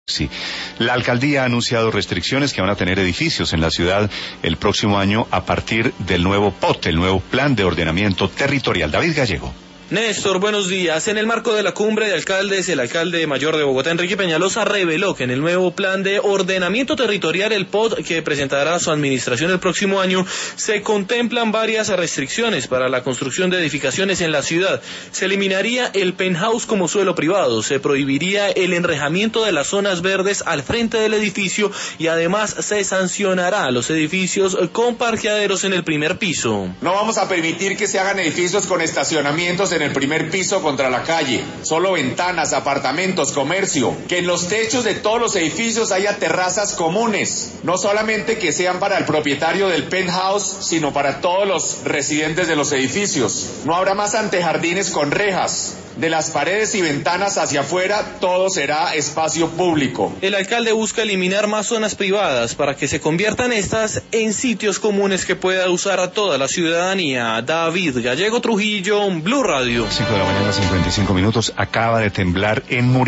Sí. La alcaldía ha anunciado restricciones que van a tener edificios en la ciudad el próximo año a partir del nuevo POT, el nuevo Plan de Ordenamiento Territorial. David Gallego. Néstor, buenos días. En el marco de la cumbre de alcaldes, el alcalde mayor de Bogotá, Enrique Peñalosa, reveló que en el nuevo plan de ordenamiento territorial, el POT, que presentará su administración el próximo año, se contemplan varias restricciones para la construcción de edificaciones en la ciudad. Se eliminaría el penthouse como suelo privado, se prohibiría el enrejamiento de las zonas verdes al frente del edificio y además se sancionará a los edificios con parqueaderos en el primer piso. No vamos a permitir que se hagan edificios con estacionamientos en el primer piso contra la calle, solo ventanas, apartamentos, comercio, que en los techos de todos los edificios haya terrazas comunes, no solamente que sean para el propietario del penthouse, sino para todos los residentes de los edificios. No habrá más antejardines con rejas. De las paredes y ventanas hacia afuera, todo será espacio público. El alcalde busca eliminar más zonas privadas para que se conviertan estas en sitios comunes que pueda usar a toda la ciudadanía. David Gallego Trujillo, Blue Radio. 5 de la mañana, 55 minutos. Acaba de temblar en Murillo.